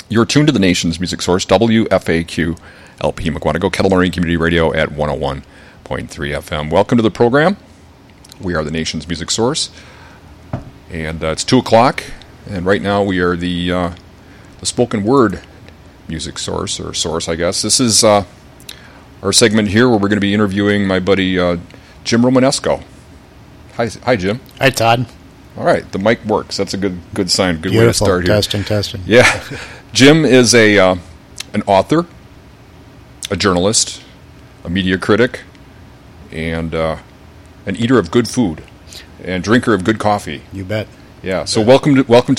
You're tuned to the nation's music source, WFAQ LP Mukwonago, Kettle Moraine Community Radio at 101.3 FM. Welcome to the program. We are the nation's music source, and it's 2 o'clock, and right now we are the spoken word music source, or source, I guess. This is our segment here where we're going to be interviewing my buddy Jim Romanesco. Hi, Jim. Hi, Todd. All right, the mic works. That's a good sign. Good Beautiful. Way to start here. Testing. Yeah, Jim is an author, a journalist, a media critic, and an eater of good food and drinker of good coffee. You bet. Yeah. So welcome to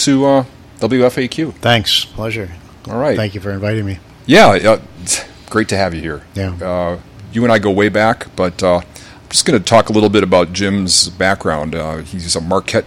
WFAQ. Thanks. Pleasure. All right. Thank you for inviting me. Yeah. It's great to have you here. Yeah. You and I go way back, but I'm just going to talk a little bit about Jim's background. He's a Marquette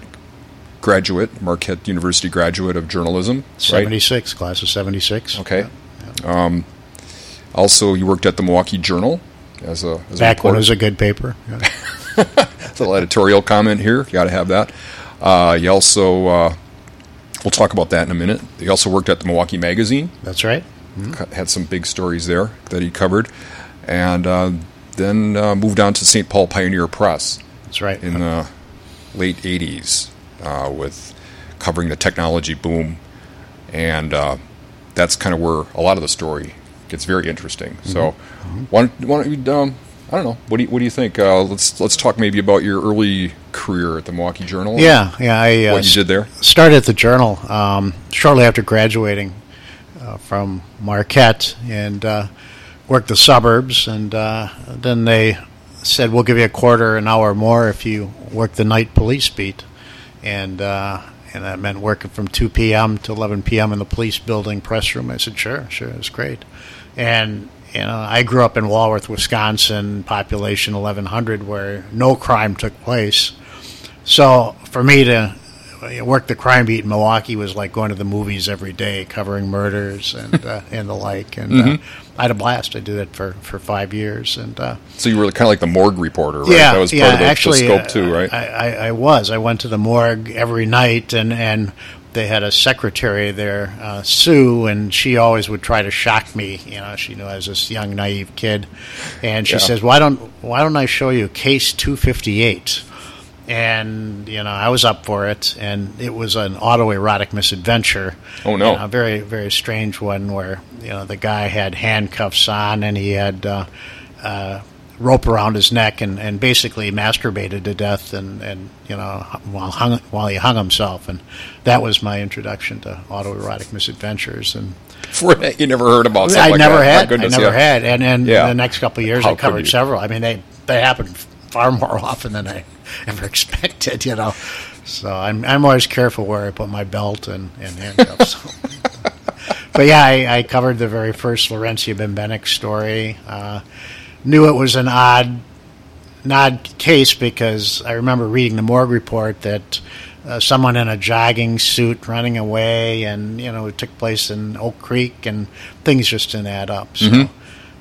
University graduate of journalism. 76, right? Class of 76. Okay. Yeah. Also, you worked at the Milwaukee Journal as a back when it was a good paper. Yeah. It's a little editorial comment here. You got to have that. You also, we'll talk about that in a minute. You also worked at the Milwaukee Magazine. That's right. Mm-hmm. Had some big stories there that he covered, and then moved on to St. Paul Pioneer Press. That's right. In the late '80s, with covering the technology boom, and that's kind of where a lot of the story gets very interesting. Mm-hmm. So, why don't you? I don't know. What do you think? Let's talk maybe about your early career at the Milwaukee Journal. Yeah. What you did there. Started at the Journal shortly after graduating from Marquette, and worked the suburbs. And then they said, "We'll give you a quarter an hour more if you work the night police beat," and that meant working from 2 p.m. to 11 p.m. in the police building press room. I said, "Sure, it was great," and. I grew up in Walworth, Wisconsin, population 1,100, where no crime took place. So for me to work the crime beat in Milwaukee was like going to the movies every day, covering murders and and the like. And I had a blast. I did it for 5 years. And so you were kind of like the morgue reporter, right? Yeah, that was part of the scope too, right? I was. I went to the morgue every night, and they had a secretary there, Sue, and she always would try to shock me. She knew I was this young, naive kid, and she says, "Why don't I show you case 258?" And I was up for it, and it was an autoerotic misadventure. Oh no! A very, very strange one where the guy had handcuffs on, and he had rope around his neck, and basically masturbated to death, and while he hung himself, and that was my introduction to autoerotic misadventures. And you never heard about something I like never that? I never had, and the next couple of years I covered several. I mean, they happened far more often than I ever expected. So I'm always careful where I put my belt and handcuffs. But yeah, I covered the very first Laurencia Bembenek story. Knew it was an odd case because I remember reading the morgue report that someone in a jogging suit running away, and it took place in Oak Creek, and things just didn't add up. So,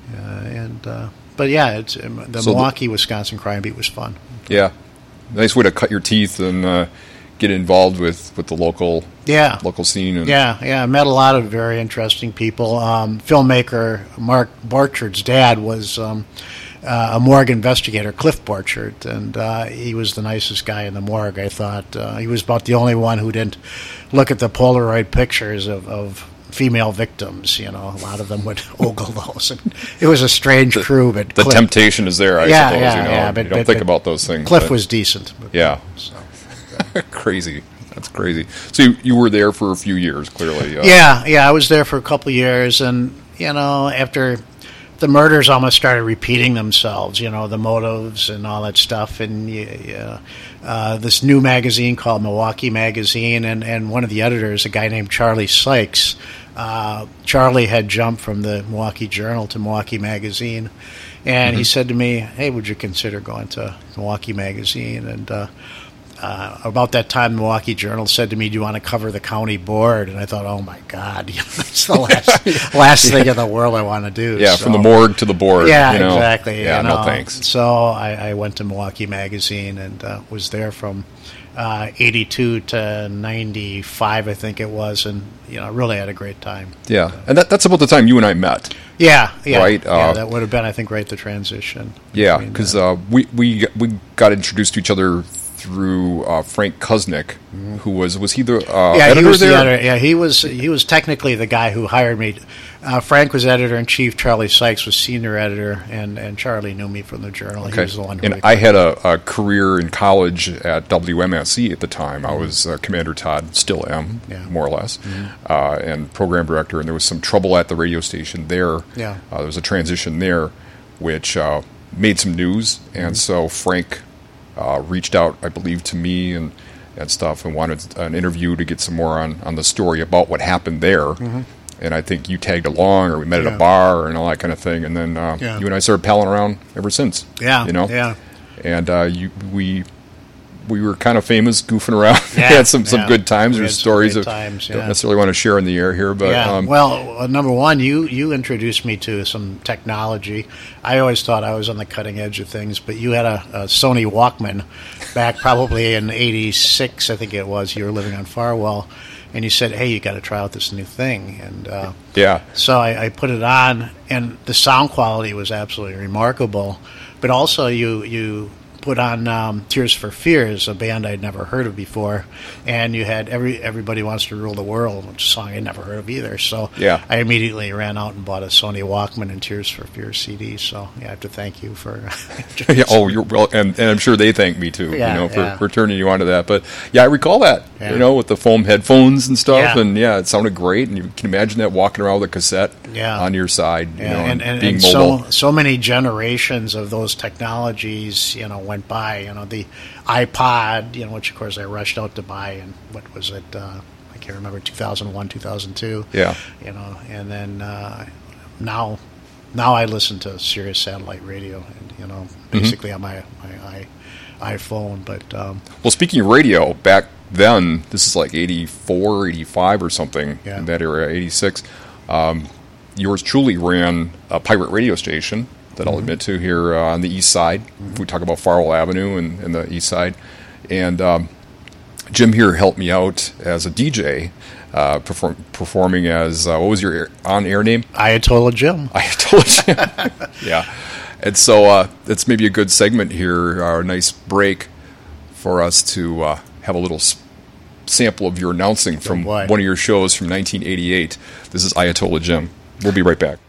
but yeah, the Milwaukee, Wisconsin crime beat was fun. Yeah, nice way to cut your teeth and get involved with the local scene. And I met a lot of very interesting people. Filmmaker Mark Borchard's dad was a morgue investigator, Cliff Borchard, and he was the nicest guy in the morgue, I thought. He was about the only one who didn't look at the Polaroid pictures of female victims. A lot of them would ogle those. It was a strange crew, but the temptation is there, I suppose. But you don't think about those things. Cliff was decent. So. Crazy. That's crazy. So you were there for a few years, clearly. I was there for a couple of years, and after the murders almost started repeating themselves, the motives and all that stuff, and this new magazine called Milwaukee Magazine, and one of the editors, a guy named Charlie Sykes, Charlie had jumped from the Milwaukee Journal to Milwaukee Magazine, and he said to me, "Hey, would you consider going to Milwaukee Magazine?" And about that time, the Milwaukee Journal said to me, "Do you want to cover the county board?" And I thought, "Oh my God, that's the last thing in the world I want to do." Yeah, from the morgue to the board. Yeah, exactly. Yeah, no thanks. So I went to Milwaukee Magazine and was there from 82 to 95, I think it was, and really had a great time. Yeah, and that's about the time you and I met. Yeah, right. That would have been, I think, right the transition. Yeah, because we got introduced to each other through Frank Kuznick, who was he the editor he was there? The editor. Yeah, he was technically the guy who hired me. Frank was editor in chief. Charlie Sykes was senior editor, and Charlie knew me from the Journal. Okay. He was the one who and I had a career in college at WMSE at the time. I was Commander Todd, still am, more or less, and program director. And there was some trouble at the radio station there. Yeah. There was a transition there, which made some news, and so Frank reached out, I believe, to me and stuff, and wanted an interview to get some more on the story about what happened there. And I think you tagged along, or we met at a bar, and all that kind of thing. And then you and I started palling around ever since. Yeah, Yeah. And we were kind of famous, goofing around. Yeah, had some good times. There's stories of times, don't necessarily want to share in the air here, but well, number one, you introduced me to some technology. I always thought I was on the cutting edge of things, but you had a Sony Walkman back probably in '86, I think it was. You were living on Farwell, and you said, "Hey, you got to try out this new thing." And so I put it on, and the sound quality was absolutely remarkable. But also, you put on Tears for Fears, a band I'd never heard of before, and you had Everybody Wants to Rule the World, which is a song I'd never heard of either. So I immediately ran out and bought a Sony Walkman and Tears for Fears CD. So I have to thank you for. You're well, and I'm sure they thank me too. For turning you onto that. But I recall that with the foam headphones and stuff, and it sounded great. And you can imagine that walking around with a cassette on your side, and being mobile. So many generations of those technologies, went by. The iPod, which of course I rushed out to buy, and what was it? I can't remember, 2001, 2002. Yeah. And then now I listen to Sirius satellite radio, and basically on my iPhone. But well, speaking of radio, back then, this is like 84, 85 or something in that era, 86. Yours truly ran a pirate radio station that I'll admit to here on the east side. We talk about Farwell Avenue and the east side. And Jim here helped me out as a DJ, performing as, what was your on-air name? Ayatollah Jim. Ayatollah Jim. Yeah. And so it's maybe a good segment here, a nice break for us to have a little sample of your announcing from one of your shows from 1988. This is Ayatollah Jim. We'll be right back.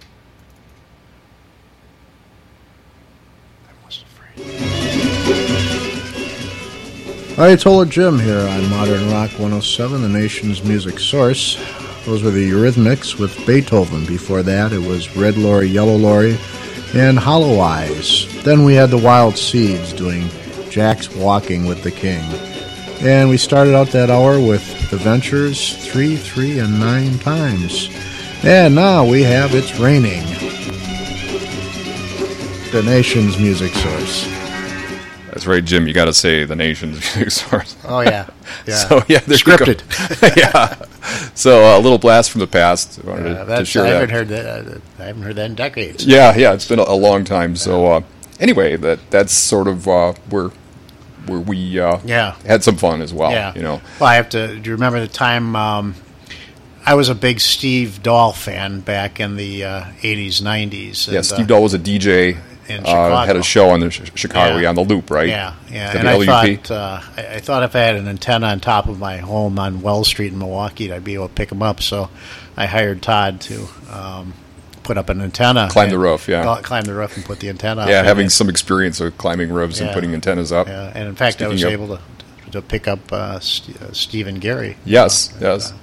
Ayatollah Jim here on Modern Rock 107, the nation's music source. Those were the Eurythmics with Beethoven. Before that, it was Red Lorry, Yellow Lorry, and Hollow Eyes. Then we had the Wild Seeds doing Jack's Walking with the King. And we started out that hour with the Ventures 3, 3, and 9 times. And now we have It's Raining, the nation's music source. That's right, Jim. You got to say the nation's music source. Oh yeah. So there scripted. Yeah. So a little blast from the past. I wanted to share I that. I haven't heard that in decades. Yeah. It's been a long time. So anyway, that's sort of where we had some fun as well. Yeah. Well, I have to. Do you remember the time? I was a big Steve Dahl fan back in the 80s, 90s. Yeah, Steve Dahl was a DJ. In Chicago. Had a show on the Chicago on the Loop, right? Yeah. And I thought if I had an antenna on top of my home on Wells Street in Milwaukee, I'd be able to pick them up. So I hired Todd to put up an antenna. Climb the roof, climb the roof and put the antenna up. Yeah, having some experience with climbing roofs and putting antennas up. Yeah, and in fact, I was able to pick up Steve and Gary. Yes.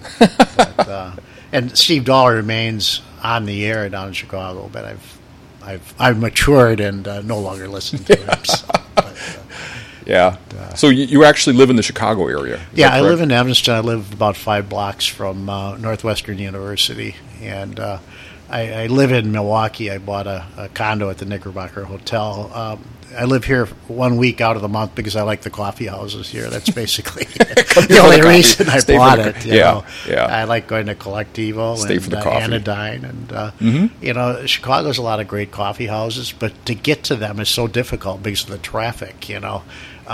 And Steve Dahl remains on the air down in Chicago, but I've matured and no longer listen to him. So you actually live in the Chicago area? I live in Evanston. I live about 5 blocks from Northwestern University, and I live in Milwaukee. I bought a condo at the Knickerbocker Hotel. I live here 1 week out of the month because I like the coffee houses here. That's basically the only reason I bought it. You know. I like going to Collectivo Stay and for the coffee. Anodyne, and you know, Chicago's a lot of great coffee houses, but to get to them is so difficult because of the traffic. You know,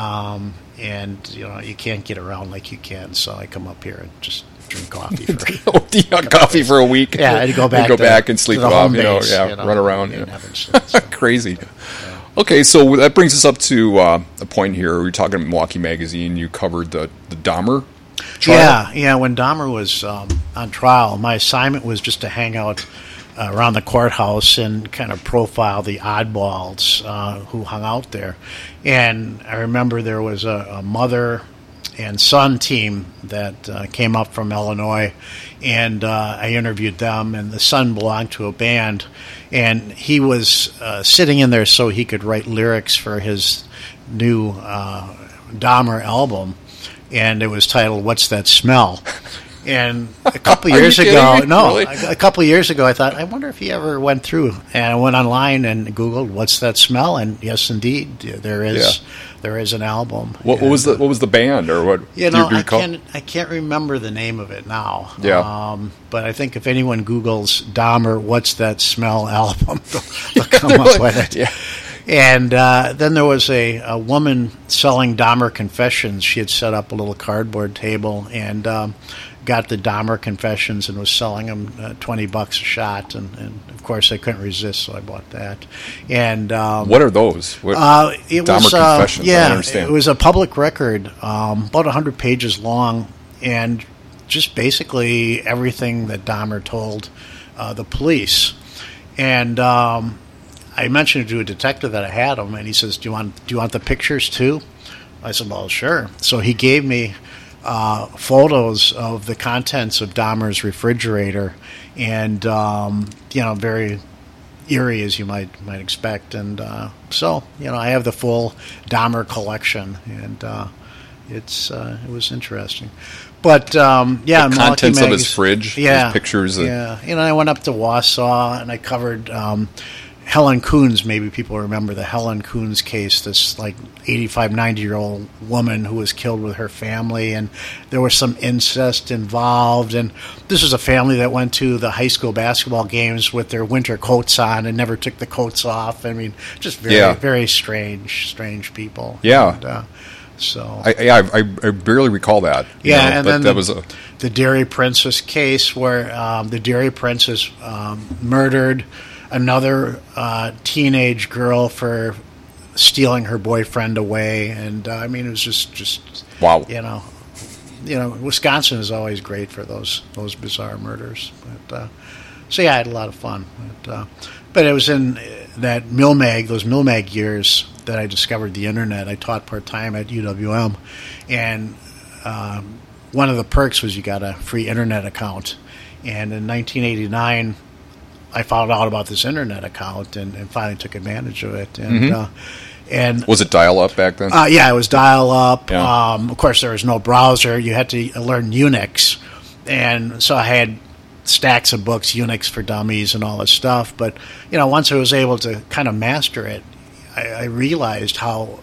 and you know you can't get around like you can. So I come up here and just drink coffee for coffee for a week. Yeah, I'd go back and sleep it off. Run around. Crazy. Okay, so that brings us up to a point here. We were talking about Milwaukee Magazine. You covered the Dahmer trial. Yeah. When Dahmer was on trial, my assignment was just to hang out around the courthouse and kind of profile the oddballs who hung out there. And I remember there was a mother and son team that came up from Illinois, and I interviewed them, and the son belonged to a band, and he was sitting in there so he could write lyrics for his new Dahmer album, and it was titled "What's That Smell?" And a couple years ago, really? a couple years ago, I thought, I wonder if he ever went through. And I went online and Googled "What's That Smell?" And yes, indeed, there is an album. What was the band or what? You know, I can't remember the name of it now. Yeah. But I think if anyone Googles Dahmer "What's That Smell" album, they'll come up with it. Yeah. And then there was a woman selling Dahmer Confessions. She had set up a little cardboard table and got the Dahmer Confessions and was selling them $20 a shot. And of course, I couldn't resist, so I bought that. And what are those? It Dahmer was Confessions. I don't understand. It was a public record, about 100 pages long, and just basically everything that Dahmer told the police. And I mentioned to a detective that I had them, and he says, "Do you want the pictures too?" I said, "Well, sure." So he gave me photos of the contents of Dahmer's refrigerator, and very eerie as you might expect. And so I have the full Dahmer collection, and it was interesting. But the contents of his fridge, his pictures. I went up to Wausau and I covered Helen Coons. Maybe people remember the Helen Coons case, this like 85, 90-year-old woman who was killed with her family, and there was some incest involved. And this was a family that went to the high school basketball games with their winter coats on and never took the coats off. I mean, just very strange people. Yeah. And, so I barely recall that. And then that was the Dairy Princess case where the Dairy Princess murdered another teenage girl for stealing her boyfriend away, and it was just wow. Wisconsin is always great for those bizarre murders. But I had a lot of fun. But it was in that those Milmag years that I discovered the internet. I taught part-time at UWM, and one of the perks was you got a free internet account. And in 1989, I found out about this internet account and finally took advantage of it. And and was it dial-up back then? Yeah, it was dial-up. Yeah. Of course, there was no browser. You had to learn Unix. And so I had stacks of books, Unix for Dummies and all this stuff. But, once I was able to kind of master it, I realized how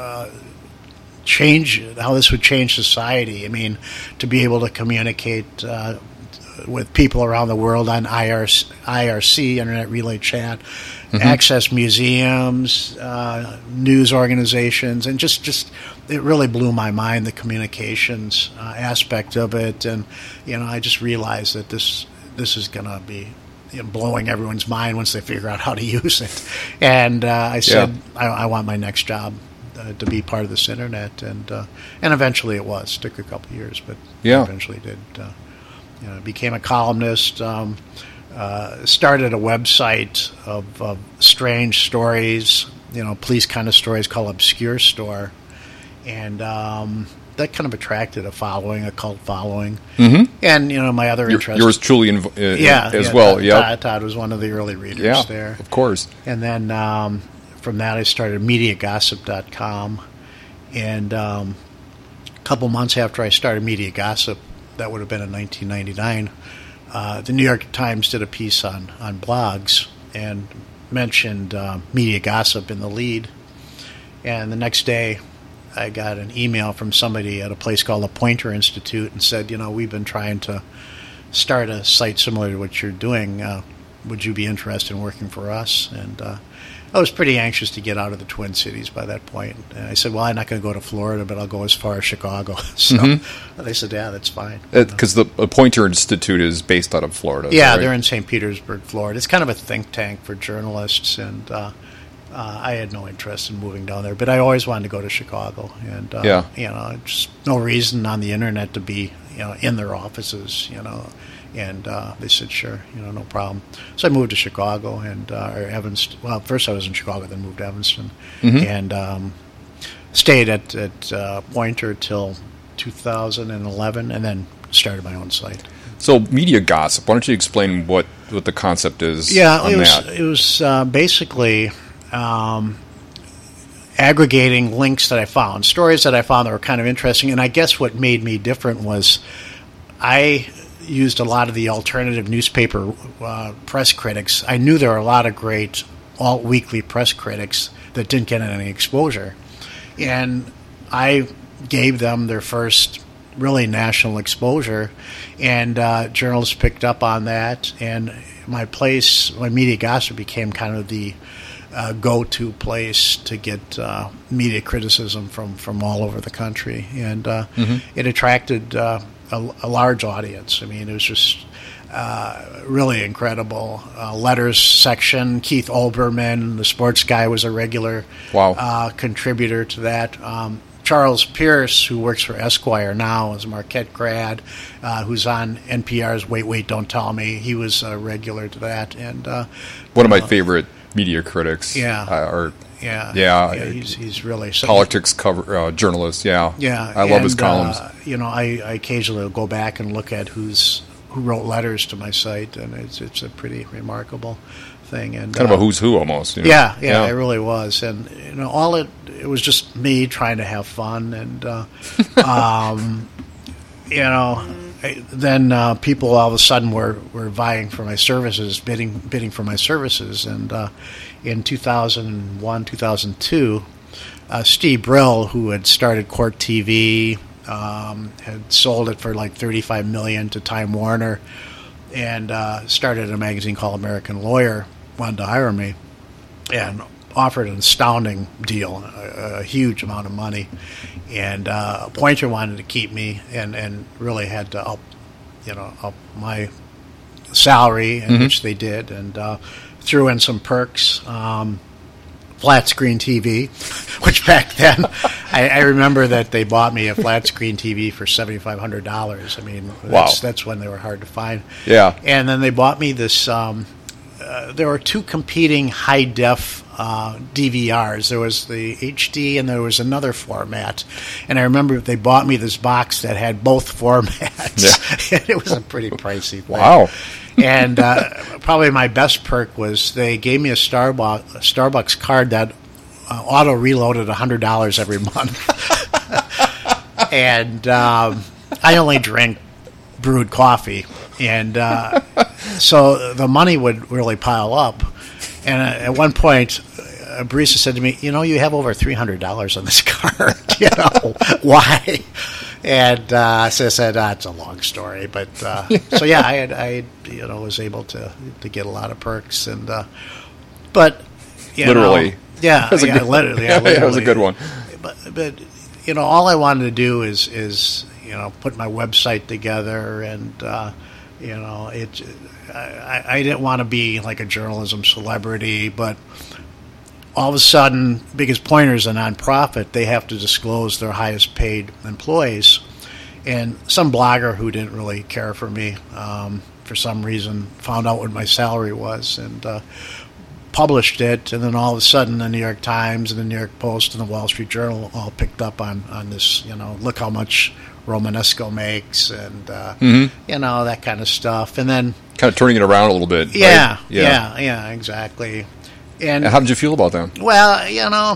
this would change society. I mean, to be able to communicate with people around the world on IRC, Internet Relay Chat, access museums, news organizations, and just it really blew my mind, the communications aspect of it. And I just realized that this is going to be blowing everyone's mind once they figure out how to use it. And I said, I want my next job to be part of this internet, and eventually it was. Took a couple of years, but eventually did. Became a columnist, started a website of strange stories, police kind of stories called Obscure Store, and that kind of attracted a cult following. Mm-hmm. And my other interest, yours truly as well. Todd was one of the early readers there, of course. And then from that I started MediaGossip.com, and a couple months after I started Media Gossip, that would have been in 1999, the New York Times did a piece on blogs and mentioned Media Gossip in the lead. And the next day, I got an email from somebody at a place called the Pointer Institute and said, we've been trying to start a site similar to what you're doing. Would you be interested in working for us? And I was pretty anxious to get out of the Twin Cities by that point. And I said, well, I'm not going to go to Florida, but I'll go as far as Chicago. So they said, yeah, that's fine. Because the Pointer Institute is based out of Florida. Yeah, right? They're in St. Petersburg, Florida. It's kind of a think tank for journalists, and I had no interest in moving down there. But I always wanted to go to Chicago. And, just no reason on the Internet to be, in their offices, And they said, sure, no problem. So I moved to Chicago or Evanston. Well, first I was in Chicago, then moved to Evanston, and stayed at Pointer till 2011, and then started my own site. So media gossip. Why don't you explain what the concept is? Yeah, on it was basically aggregating links that I found, stories that I found that were kind of interesting. And I guess what made me different was I used a lot of the alternative newspaper press critics. I knew there were a lot of great alt-weekly press critics that didn't get any exposure. And I gave them their first really national exposure, and journalists picked up on that. And my Media Gossip became kind of the go-to place to get media criticism from all over the country. And it attracted a large audience. I mean, it was just really incredible. Letters section, Keith Olbermann, the sports guy, was a regular contributor to that. Charles Pierce, who works for Esquire now, is a Marquette grad, who's on NPR's Wait, Wait, Don't Tell Me. He was a regular to that. And one of my favorite media critics. Yeah. He's really politics cover journalist. Yeah. I love his columns. I occasionally will go back and look at who wrote letters to my site, and it's a pretty remarkable thing. And kind of a who's who almost. Yeah, it really was. And it was just me trying to have fun, and then people all of a sudden were vying for my services, bidding for my services. And in 2001, 2002, Steve Brill, who had started Court TV, had sold it for like $35 million to Time Warner, and started a magazine called American Lawyer, wanted to hire me, and offered an astounding deal, a huge amount of money. And Pointer wanted to keep me, and really had to up my salary, which they did, and threw in some perks, flat screen TV, which back then I remember that they bought me a flat screen TV for $7,500. I mean, that's when they were hard to find. Yeah, and then they bought me this. There were two competing high def DVRs. There was the HD and there was another format. And I remember they bought me this box that had both formats. And it was a pretty pricey thing. Wow. And probably my best perk was they gave me a Starbucks card that auto reloaded $100 every month. And I only drank brewed coffee. And so the money would really pile up. And at one point, a barista said to me, you have over $300 on this card. Why? And so I said, it's a long story. But so, yeah, I was able to get a lot of perks. And but, literally. Literally. That was a good one. But all I wanted to do is put my website together, and I didn't want to be like a journalism celebrity, but all of a sudden, because Pointer's a nonprofit, they have to disclose their highest paid employees, and some blogger who didn't really care for me for some reason found out what my salary was and published it, and then all of a sudden the New York Times and the New York Post and the Wall Street Journal all picked up on this, look how much Romanesco makes, and that kind of stuff, and then kind of turning it around a little bit. Yeah, right? yeah, exactly. And how did you feel about that? Well,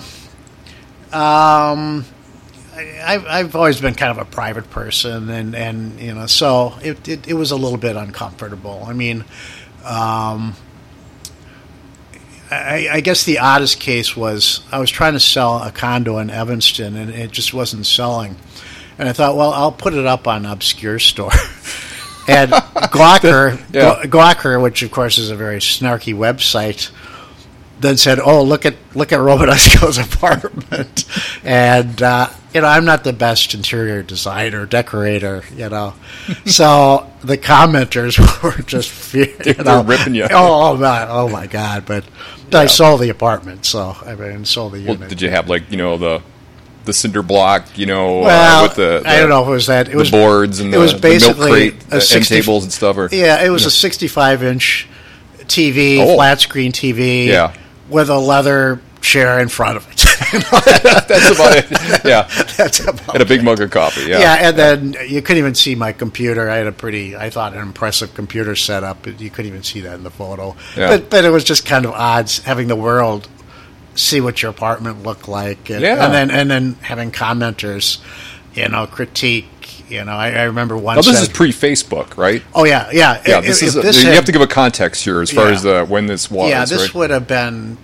I've always been kind of a private person, and so it was a little bit uncomfortable. I mean, I guess the oddest case was I was trying to sell a condo in Evanston, and it just wasn't selling. And I thought, well, I'll put it up on Obscure Store. And Gawker, Gawker, which of course is a very snarky website, then said, "Oh, look at Romanesco's apartment." And I'm not the best interior designer, decorator, So the commenters were just, they're ripping you. Oh my God! But I sold the apartment, so sold the unit. Well, did you have the cinder block, well, with the I don't know if it was that. It was boards and it was basically the milk crate end tables and stuff. Or, it was a 65-inch TV, flat screen TV, with a leather chair in front of it. That's about it. Yeah, that's about and a big mug of coffee. Yeah, and then you couldn't even see my computer. I had I thought, an impressive computer setup. You couldn't even see that in the photo. Yeah. But it was just kind of odd having the world see what your apartment looked like, and then having commenters, critique. I remember once. Now this is pre-Facebook, right? Oh yeah. You have to give a context here as far as when this was. Yeah, this would have been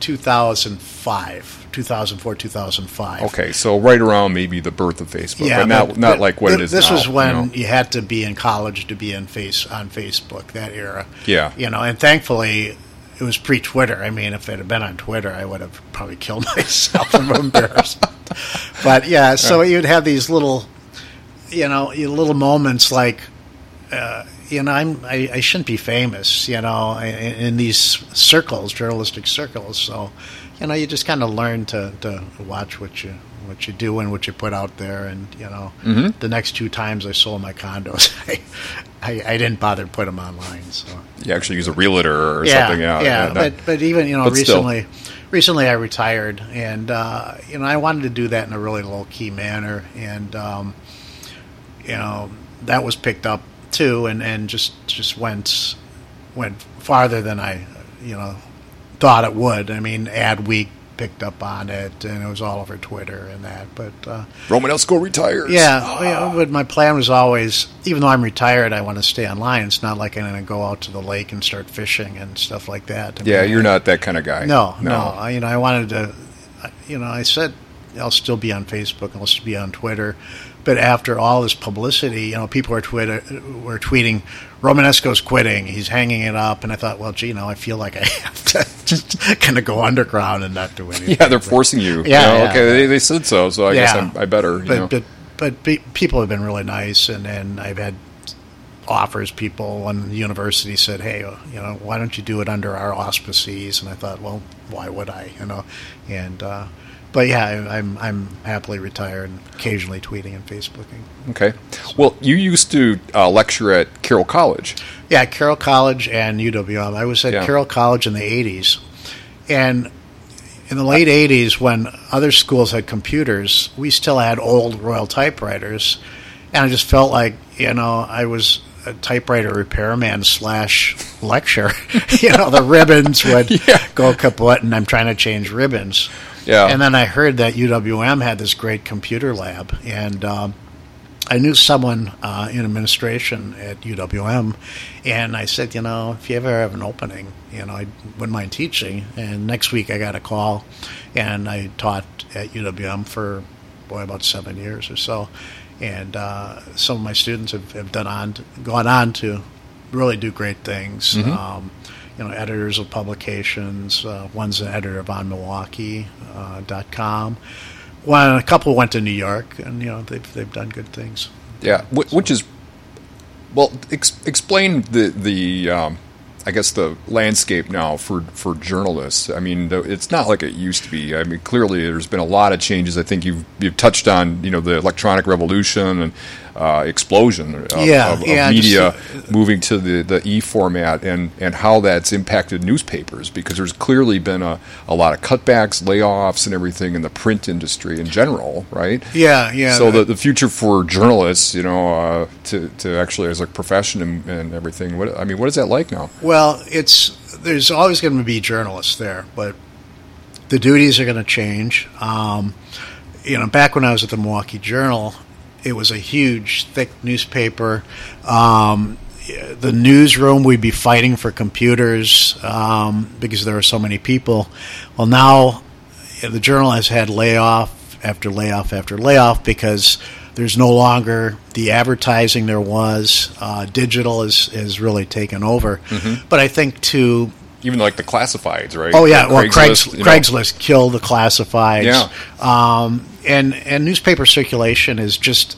2004, 2005. Okay, so right around maybe the birth of Facebook, but not like what it is now. This was when you had to be in college to be on Facebook, that era. Yeah. And thankfully, it was pre-Twitter. I mean, if it had been on Twitter, I would have probably killed myself from embarrassment. But so you'd have these little, little moments like, I shouldn't be famous, in these circles, journalistic circles. So, you just kind of learn to watch what you do and what you put out there. And the next 2 times I sold my condos, I didn't bother to put them online. So you actually use a realtor or something. But even recently I retired, and I wanted to do that in a really low key manner, and that was picked up too, and just went farther than I thought it would. I mean, Adweek picked up on it, and it was all over Twitter and that. But Romanesco retires. But my plan was always, even though I'm retired, I want to stay online. It's not like I'm going to go out to the lake and start fishing and stuff like that. You're not that kind of guy. No. I wanted to. I said I'll still be on Facebook. I'll still be on Twitter. But after all this publicity, people were tweeting, Romanesco's quitting, he's hanging it up, and I thought, well, I feel like I have to just kind of go underground and not do anything. Yeah, they're forcing you. Okay, they said so I guess I better. But people have been really nice, and I've had offers. People in the university said, hey, why don't you do it under our auspices? And I thought, well, why would I? But I'm happily retired and occasionally tweeting and Facebooking. Okay. Well, you used to lecture at Carroll College. Yeah, Carroll College and UWM. I was at Carroll College in the 80s. And in the late 80s, when other schools had computers, we still had old Royal typewriters. And I just felt like, I was a typewriter repairman / lecturer. The ribbons would go kaput, and I'm trying to change ribbons. Yeah. And then I heard that UWM had this great computer lab, and I knew someone in administration at UWM, and I said, if you ever have an opening, I wouldn't mind teaching. And next week I got a call, and I taught at UWM for about 7 years or so. And some of my students have gone on to really do great things. Mm-hmm. Editors of publications. One's an editor of OnMilwaukee.com. A couple went to New York, and they've done good things. Yeah, which is explain the I guess the landscape now for journalists. I mean, it's not like it used to be. I mean, clearly there's been a lot of changes. I think you've touched on the electronic revolution and explosion of media moving to the e-format and how that's impacted newspapers, because there's clearly been a lot of cutbacks, layoffs, and everything in the print industry in general, right? Yeah. So the future for journalists, to actually as a profession and everything. What is that like now? Well, there's always going to be journalists there, but the duties are going to change. Back when I was at the Milwaukee Journal, it was a huge, thick newspaper. the newsroom, we'd be fighting for computers because there are so many people. Well, now the Journal has had layoff after layoff after layoff because there's no longer the advertising there was. Digital is really taken over. Mm-hmm. But I think to... Even like the classifieds, right? Oh, yeah. Well, Craigslist, Craigslist killed the classifieds. Yeah. And newspaper circulation is just...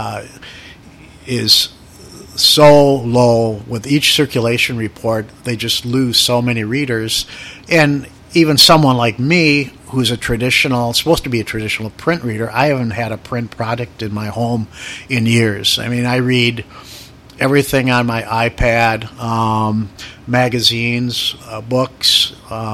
is so low. With each circulation report, they just lose so many readers. And even someone like me, who's supposed to be a traditional print reader, I haven't had a print product in my home in years. I mean, I read everything on my iPad, magazines, books.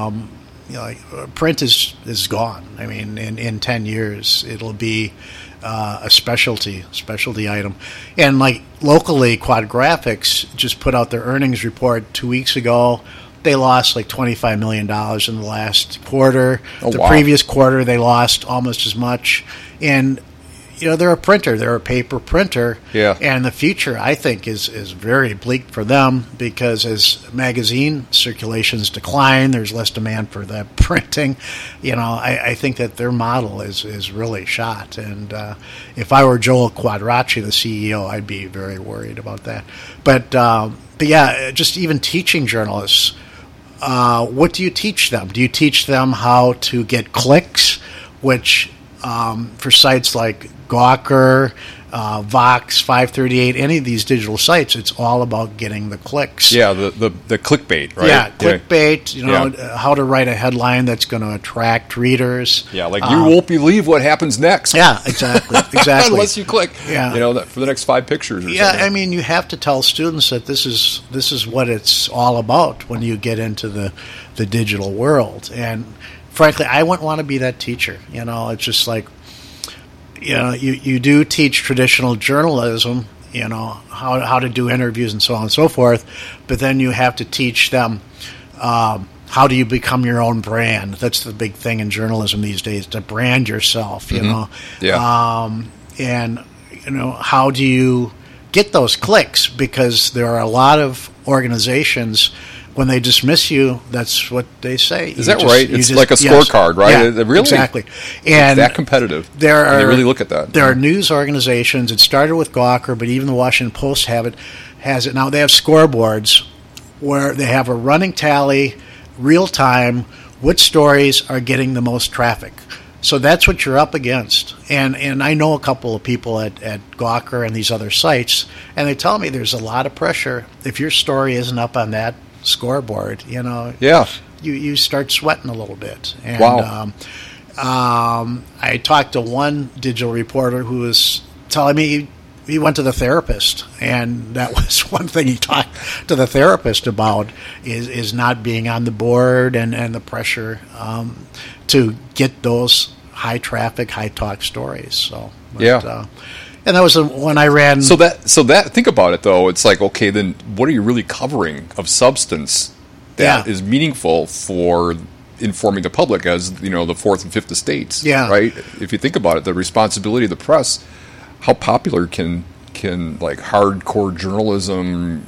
Print is gone. I mean, in 10 years, it'll be a specialty item. And like locally, Quadgraphics just put out their earnings report 2 weeks ago. They lost like $25 million in the last quarter. Wow. Previous quarter, they lost almost as much. And they're a printer. They're a paper printer. Yeah. And the future, I think, is very bleak for them because as magazine circulations decline, there's less demand for that printing. I think that their model is really shot. And if I were Joel Quadracci, the CEO, I'd be very worried about that. But yeah, just even teaching journalists, what do you teach them? Do you teach them how to get clicks, which for sites like Gawker, Vox, 538, any of these digital sites, it's all about getting the clicks. Yeah, the clickbait, right? Yeah, clickbait, how to write a headline that's going to attract readers. Yeah, like you won't believe what happens next. Yeah, exactly. Unless you click, for the next 5 pictures or something. I mean, you have to tell students that this is what it's all about when you get into the digital world. And frankly, I wouldn't want to be that teacher. It's just like, you do teach traditional journalism, how to do interviews and so on and so forth, but then you have to teach them how do you become your own brand. That's the big thing in journalism these days, to brand yourself, Yeah. And, how do you get those clicks? Because there are a lot of organizations, when they dismiss you, that's what they say. Is that right? It's like a scorecard, right? Yeah, really? Exactly. It's And that competitive. They really look at that. There are news organizations. It started with Gawker, but even the Washington Post has it now. They have scoreboards where they have a running tally, real time, which stories are getting the most traffic. So that's what you're up against. And I know a couple of people at Gawker and these other sites, and they tell me there's a lot of pressure. If your story isn't up on that scoreboard, you start sweating a little bit. And, wow. I talked to one digital reporter who was telling me he went to the therapist, and that was one thing he talked to the therapist about is not being on the board and the pressure to get those high traffic, high talk stories. So and that was when I ran. So that think about it though. It's like, okay, then what are you really covering of substance that is meaningful for informing the public as the fourth and fifth estates? Yeah. Right. If you think about it, the responsibility of the press, how popular can like hardcore journalism,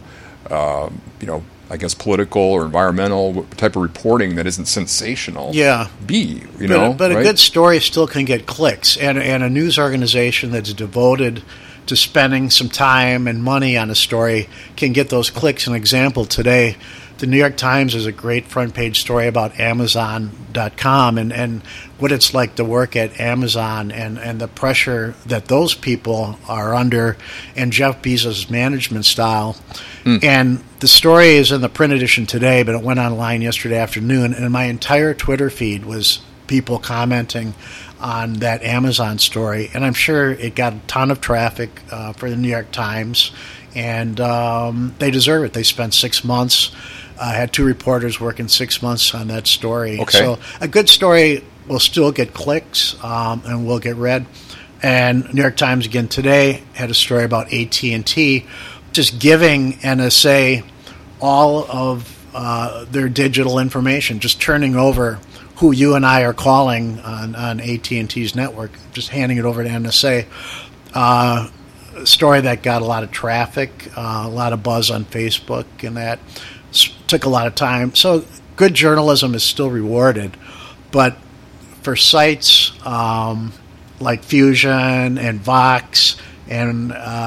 I guess political or environmental type of reporting that isn't sensational be, But right? a good story still can get clicks. And a news organization that's devoted to spending some time and money on a story can get those clicks. An example today, the New York Times has a great front page story about Amazon.com and what it's like to work at Amazon and the pressure that those people are under and Jeff Bezos' management style. And the story is in the print edition today, but it went online yesterday afternoon, and my entire Twitter feed was people commenting on that Amazon story. And I'm sure it got a ton of traffic for the New York Times, and they deserve it. They spent 6 months. I had 2 reporters working 6 months on that story. Okay. So a good story will still get clicks and will get read. And New York Times again today had a story about AT&T just giving NSA all of their digital information, just turning over who you and I are calling on AT&T's network, just handing it over to NSA. story that got a lot of traffic, a lot of buzz on Facebook, and that took a lot of time. So good journalism is still rewarded, but for sites like Fusion and Vox and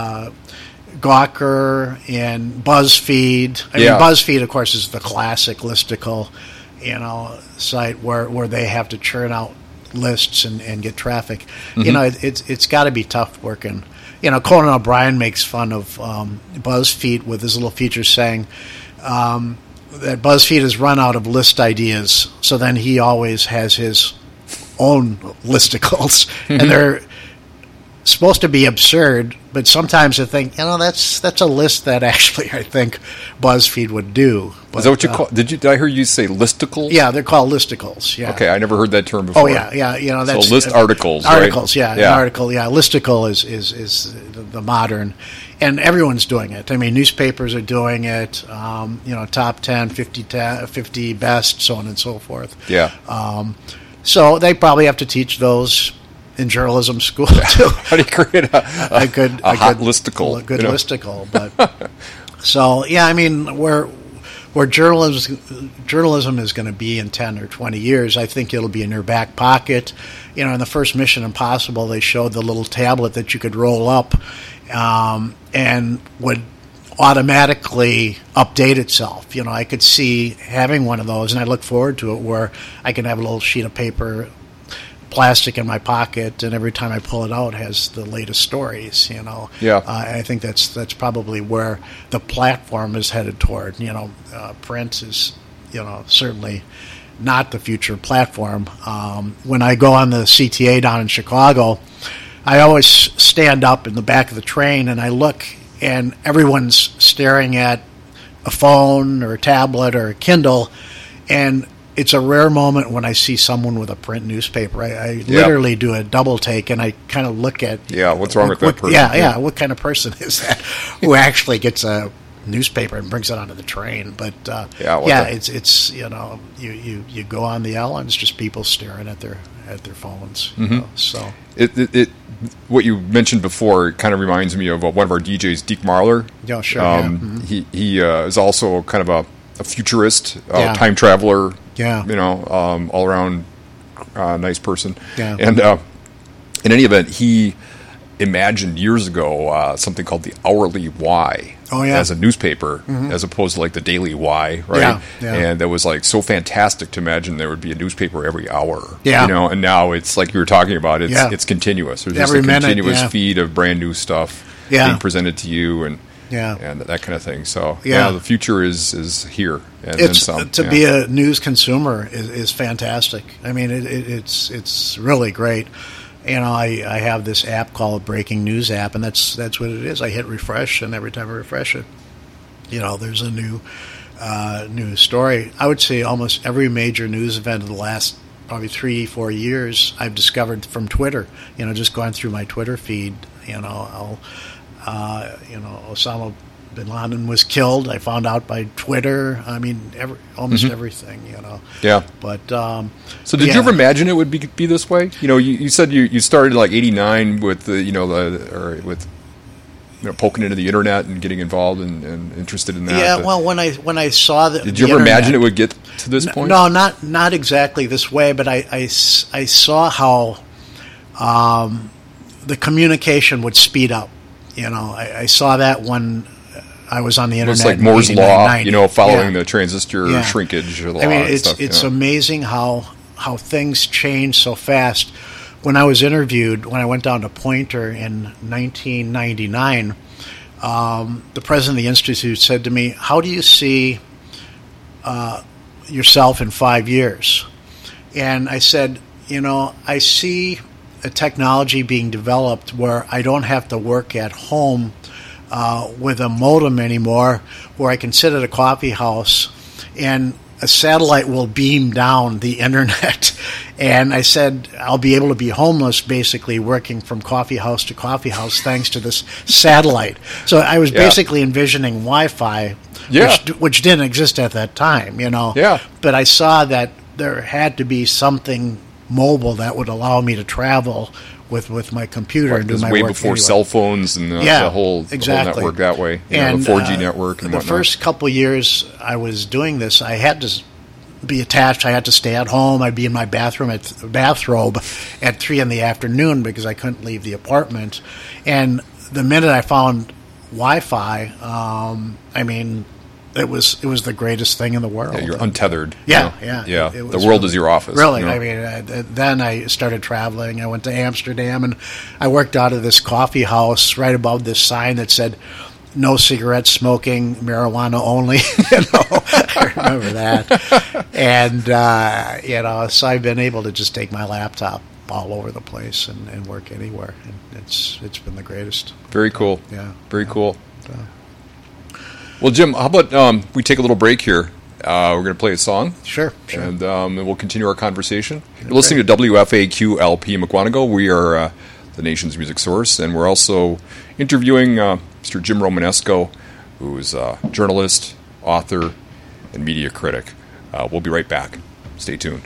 Gawker and BuzzFeed. I mean, BuzzFeed, of course, is the classic listicle, site where they have to churn out lists and get traffic. It's got to be tough working. Conan O'Brien makes fun of BuzzFeed with his little feature saying that BuzzFeed has run out of list ideas, so then he always has his own listicles, and they're supposed to be absurd, but sometimes I think, that's a list that actually I think BuzzFeed would do. But, is that what you call? Did I hear you say listicles? Yeah, they're called listicles. Yeah. Okay, I never heard that term before. Oh yeah. That's so list articles. Articles, right? An article. Yeah, listicle is the modern, and everyone's doing it. I mean, newspapers are doing it. Top 10, 50 best, so on and so forth. Yeah. So they probably have to teach those in journalism school too. How do you create a good listicle? A good listicle, but so yeah, I mean, where journalism is going to be in 10 or 20 years, I think it'll be in your back pocket. In the first Mission Impossible, they showed the little tablet that you could roll up and would automatically update itself. I could see having one of those, and I look forward to it, where I can have a little sheet of paper, plastic in my pocket, and every time I pull it out, it has the latest stories. I think that's probably where the platform is headed toward. Print is certainly not the future platform. When I go on the CTA down in Chicago, I always stand up in the back of the train and I look, and everyone's staring at a phone or a tablet or a Kindle, and it's a rare moment when I see someone with a print newspaper. I literally do a double take, and I kind of look at... Yeah, what's wrong with that person? Yeah, what kind of person is that who actually gets a newspaper and brings it onto the train? But, it's you go on the L, and it's just people staring at their phones. So It what you mentioned before kind of reminds me of one of our DJs, Deke Marler. Yeah, sure. He is also kind of a futurist, time traveler. Yeah. All around nice person. Yeah. And in any event, he imagined years ago something called the Hourly Y as a newspaper, as opposed to like the Daily Y, right? Yeah. And that was like so fantastic to imagine there would be a newspaper every hour. Yeah. And now it's like you were talking about, it's continuous. There's every just a minute, continuous feed of brand new stuff being presented to you and that kind of thing. So the future is here. And then some. To be a news consumer is fantastic. I mean, it's really great. I have this app called Breaking News app, and that's what it is. I hit refresh, and every time I refresh it, there's a new news story. I would say almost every major news event of the last probably 3-4 years I've discovered from Twitter. Just going through my Twitter feed, I'll Osama bin Laden was killed. I found out by Twitter. I mean, almost everything, Yeah. But so, did you ever imagine it would be this way? You said you started in like '89 with with poking into the internet and getting involved and interested in that. Yeah. Well, when I saw that, did you ever imagine it would get to this point? No, not exactly this way. But I saw how the communication would speed up. I saw that when I was on the internet. It's like Moore's law, following the transistor shrinkage law. I mean, it's amazing how things change so fast. When I was interviewed, when I went down to Poynter in 1999, the president of the institute said to me, "How do you see yourself in 5 years?" And I said, I see a technology being developed where I don't have to work at home with a modem anymore, where I can sit at a coffee house and a satellite will beam down the internet. And I said, I'll be able to be homeless, basically working from coffee house to coffee house thanks to this satellite. So I was basically envisioning Wi-Fi, which didn't exist at that time, Yeah. But I saw that there had to be something mobile that would allow me to travel with my computer and do This my way work before anyway. cell phones and the whole network that way. And the 4G network and the whatnot. first couple years I was doing this, I had to be attached. I had to stay at home. I'd be in my bathrobe at 3 in the afternoon because I couldn't leave the apartment. And the minute I found Wi-Fi, I mean, it was the greatest thing in the world. Yeah, you're untethered. Yeah. The It was world is your office. Really, you know? I mean, then I started traveling. I went to Amsterdam, and I worked out of this coffee house right above this sign that said, "No cigarette smoking, marijuana only." I remember that. And so I've been able to just take my laptop all over the place and work anywhere. And it's been the greatest. Very cool. Yeah. Very cool. Well, Jim, how about we take a little break here? We're going to play a song. Sure. And we'll continue our conversation. You're listening to WFAQ LP Mukwonago. We are the nation's music source, and we're also interviewing Mr. Jim Romanesco, who's a journalist, author, and media critic. We'll be right back. Stay tuned.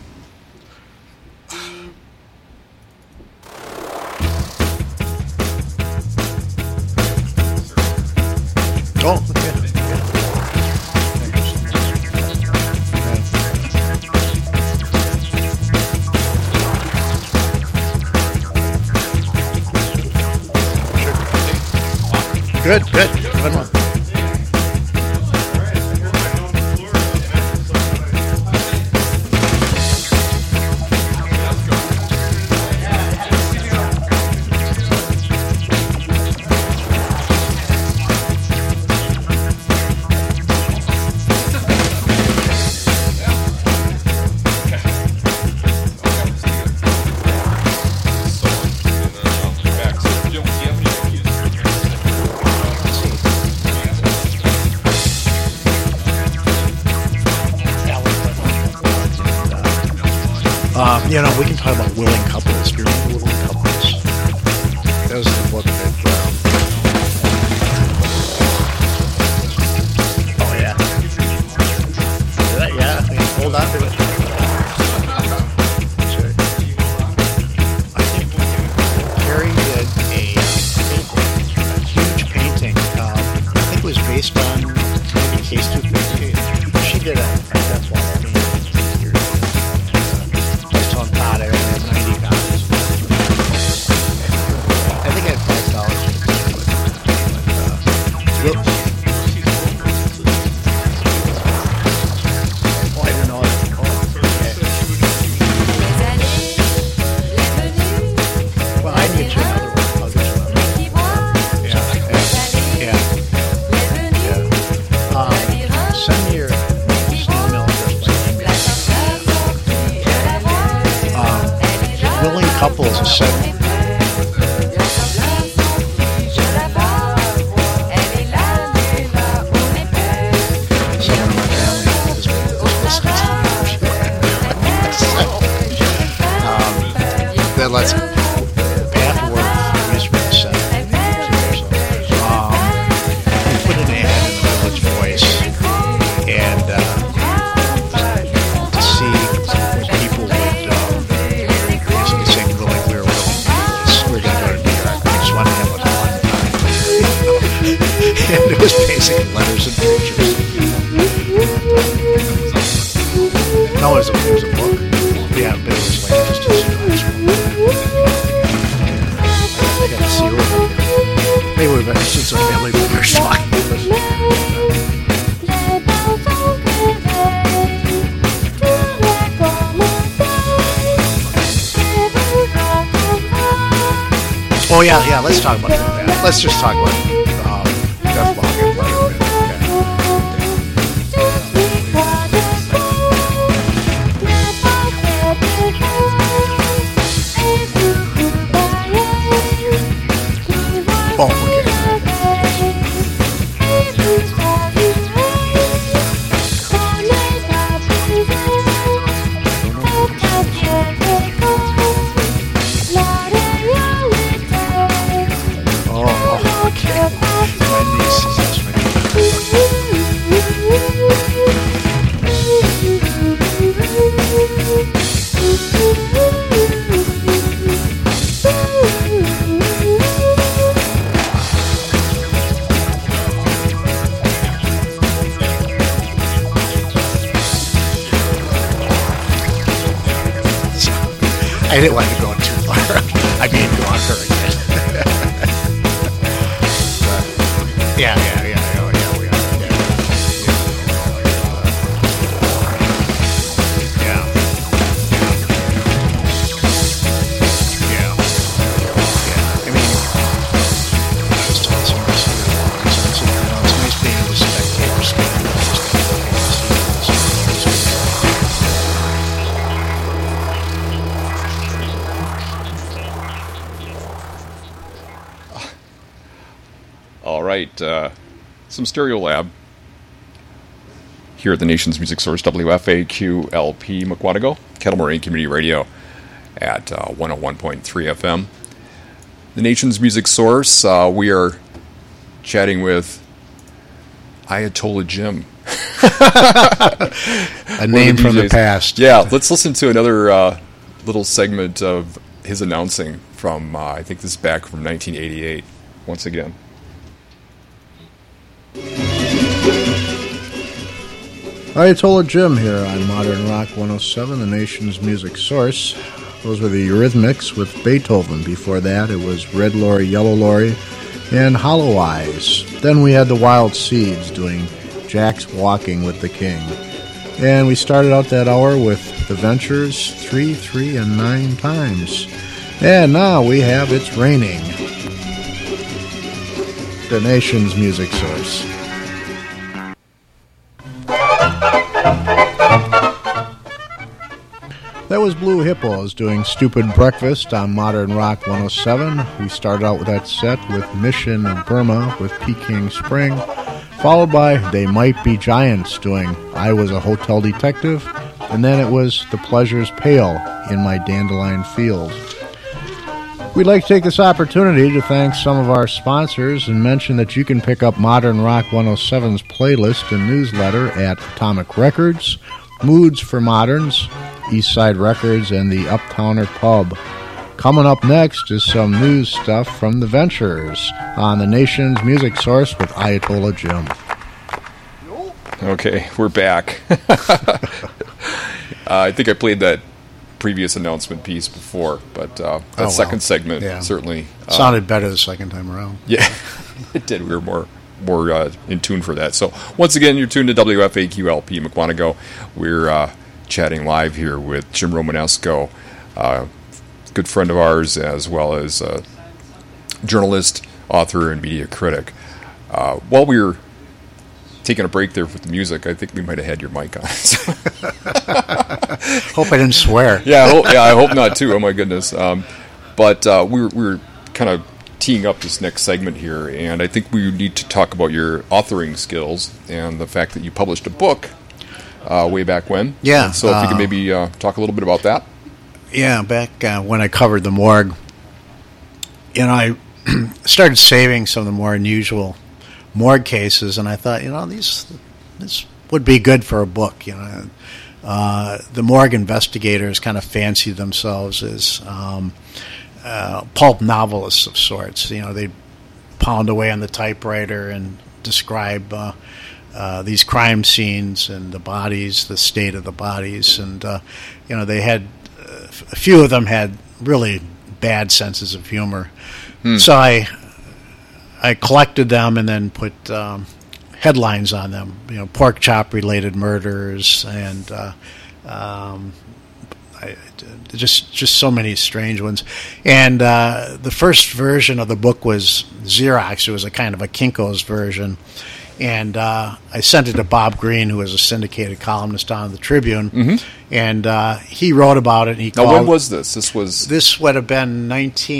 Oh, okay. Good. Good one. We can talk about Willing Couples. Do you remember Willing Couples? That was the book that... Oh, yeah. Yeah, hold on to it. Sorry. I think Carrie did a huge painting. I think it was based on maybe Case 250. She did it. That's why. Couples is set. Someone in my family is listening to that lets Pathworth used to be the set. He put an ad in the Village Voice and to see what people would and it was basically letters and pictures. No, it was a book. Yeah, but it was like just a I got to see her. They would have been since a family member talking. Oh yeah. Let's talk about that. Let's just talk about Jeff Locke and Letterman. Oh, okay. Oh, okay. I didn't want to go too far. I mean, go on her again. Yeah, we are. All right, some Stereolab here at the Nation's Music Source, WFAQ-LP Mukwanago, Kettle Moraine Community Radio at 101.3 FM. The Nation's Music Source, we are chatting with Ayatollah Jim. A name from the past. Yeah, let's listen to another little segment of his announcing from, I think this is back from 1988, once again. Ayatollah Jim here on Modern Rock 107, the Nation's Music Source. Those were the Eurythmics with Beethoven. Before that, it was Red Lorry, Yellow Lorry, and Hollow Eyes. Then we had the Wild Seeds doing Jack's Walking with the King. And we started out that hour with the Ventures 3, 3, and 9 times. And now we have It's Raining, the Nation's Music Source. That was Blue Hippos doing Stupid Breakfast on Modern Rock 107. We started out with that set with Mission of Burma with Peking Spring, followed by They Might Be Giants doing I Was a Hotel Detective, and then it was The Pleasures Pale in My Dandelion Field. We'd like to take this opportunity to thank some of our sponsors and mention that you can pick up Modern Rock 107's playlist and newsletter at Atomic Records, Moods for Moderns, Eastside Records, and the Uptowner Pub. Coming up next is some news stuff from the Ventures on the Nation's Music Source with Ayatollah Jim. Okay, we're back. I think I played that previous announcement piece before, but that second segment certainly sounded better the second time around. Yeah, it did. We were more in tune for that. So once again, you're tuned to WFAQ-LP Mukwanago. We're chatting live here with Jim Romanesco, good friend of ours, as well as journalist, author, and media critic. While we were taking a break there with the music, I think we might have had your mic on. Hope I didn't swear. I hope not too. Oh my goodness. But we were kind of teeing up this next segment here, and I think we need to talk about your authoring skills and the fact that you published a book way back when. Yeah. And so if you could maybe talk a little bit about that. Yeah, back when I covered the morgue, I started saving some of the more unusual morgue cases, and I thought, this would be good for a book. The morgue investigators kind of fancy themselves as pulp novelists of sorts. They pound away on the typewriter and describe these crime scenes and the bodies, the state of the bodies, and they had a few of them had really bad senses of humor. So I collected them and then put headlines on them, pork chop related murders, and just so many strange ones. And the first version of the book was Xerox. It was a kind of a Kinko's version. And I sent it to Bob Green, who was a syndicated columnist on the Tribune, and he wrote about it. And he when was this? This would have been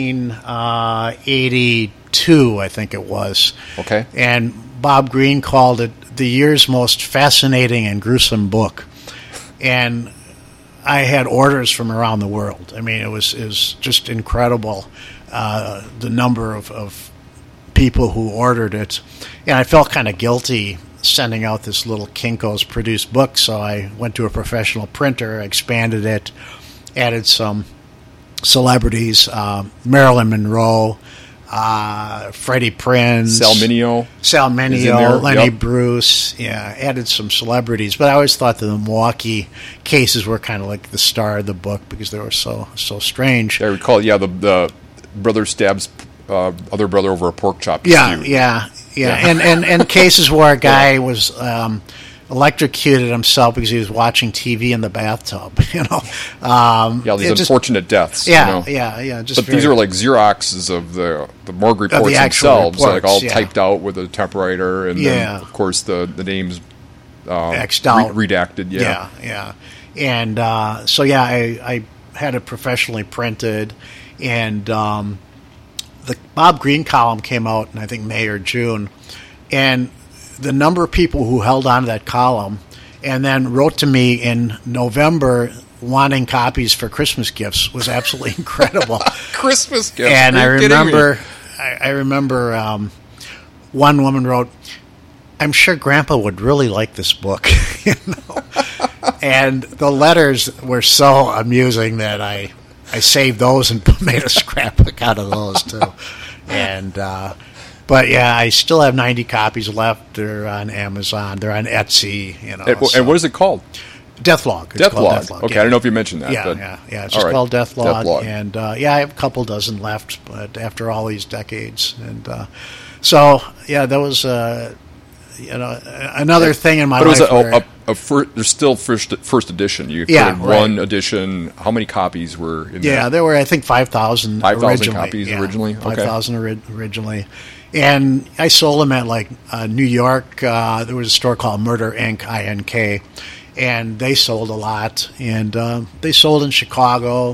1982, I think it was. Okay. And Bob Green called it the year's most fascinating and gruesome book. And I had orders from around the world. I mean, it was just incredible, the number of people who ordered it. And I felt kind of guilty sending out this little Kinko's produced book, so I went to a professional printer, expanded it, added some celebrities, Marilyn Monroe, Freddie Prinze, Sal Mineo. is in there. Lenny Yep. Bruce. Yeah, added some celebrities, but I always thought the Milwaukee cases were kind of like the star of the book because they were so strange. I recall, the brother stabs other brother over a pork chop. Yeah. dispute. And cases where a guy was electrocuted himself because he was watching TV in the bathtub. These unfortunate deaths. Yeah, you know. yeah. But these are like Xeroxes of the morgue reports actual themselves, reports, like all yeah. typed out with a typewriter, and then, Yeah. of course, the names X'd out. redacted. Yeah. And I had it professionally printed, and the Bob Green column came out in, I think, May or June, and the number of people who held on to that column and then wrote to me in November wanting copies for Christmas gifts was absolutely incredible. Christmas gifts. And Are you kidding me? I remember one woman wrote, "I'm sure Grandpa would really like this book." And the letters were so amusing that I saved those and made a scrapbook out of those too. And but yeah, I still have 90 copies left. They're on Amazon. They're on Etsy. And what is it called? Deathlog. It's called Deathlog. Okay, I don't know if you mentioned that. But Yeah. It's just called Deathlog. And I have a couple dozen left, but after all these decades, and that was another thing in my life. But it was there's still first edition. You printed one edition. How many copies were in there? Yeah, there were, I think, 5,000 originally. 5,000 copies originally? Okay. 5,000 originally. And I sold them at, New York. There was a store called Murder Inc., INK, and they sold a lot. And they sold in Chicago.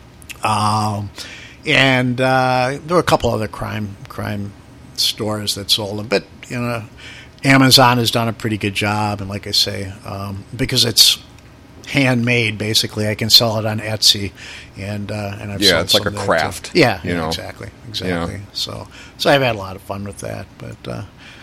And there were a couple other crime stores that sold them. But, Amazon has done a pretty good job, and like I say, because it's handmade, basically, I can sell it on Etsy, and I've sold it's like some a there, craft. too. Yeah, know. exactly. Yeah. So I've had a lot of fun with that, but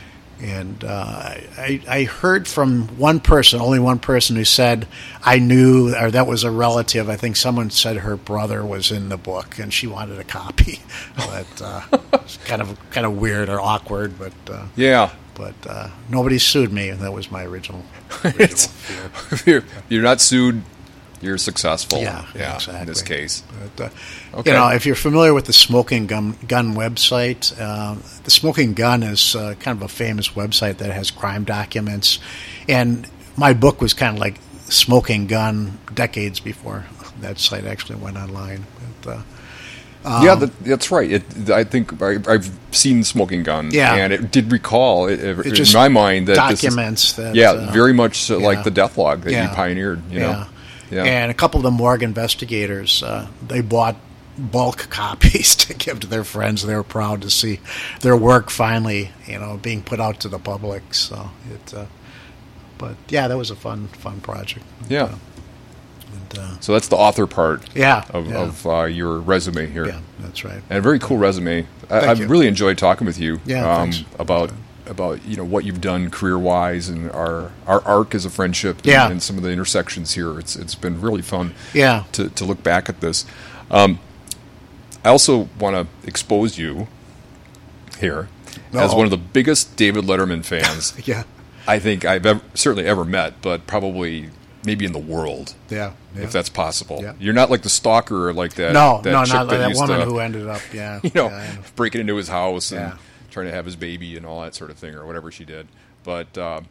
I heard from only one person who said I knew, or that was a relative. I think someone said her brother was in the book and she wanted a copy. But it's kind of weird or awkward, but Yeah. But nobody sued me, and that was my original fear. You're not sued. You're successful. Yeah, exactly. In this case. But, Okay. if you're familiar with the Smoking Gun website, the Smoking Gun is kind of a famous website that has crime documents, and my book was kind of like Smoking Gun decades before that site actually went online. But, that's right. I think I've seen Smoking Gun, Yeah. and it did recall in just my mind that documents that very much like the Deathlog that Yeah. you pioneered. You know, And a couple of the morgue investigators, they bought bulk copies to give to their friends. They were proud to see their work finally, being put out to the public. So that was a fun project. Yeah. So that's the author part of your resume here. Yeah, that's right. And a very cool resume. I've you. really enjoyed talking with you thanks. about what you've done career-wise and our arc as a friendship and some of the intersections here. It's been really fun to look back at this. I also want to expose you here as one of the biggest David Letterman fans I think I've certainly ever met, but probably maybe in the world. Yeah. If that's possible. Yeah. You're not like the stalker like that. No, that not chick like that used woman to, who ended up, breaking into his house and Yeah. trying to have his baby and all that sort of thing, or whatever she did. But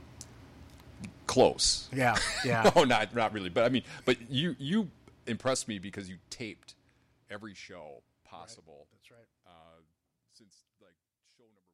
close. Yeah. No, not really. But I mean, but you impressed me because you taped every show possible. That's right. Since like show number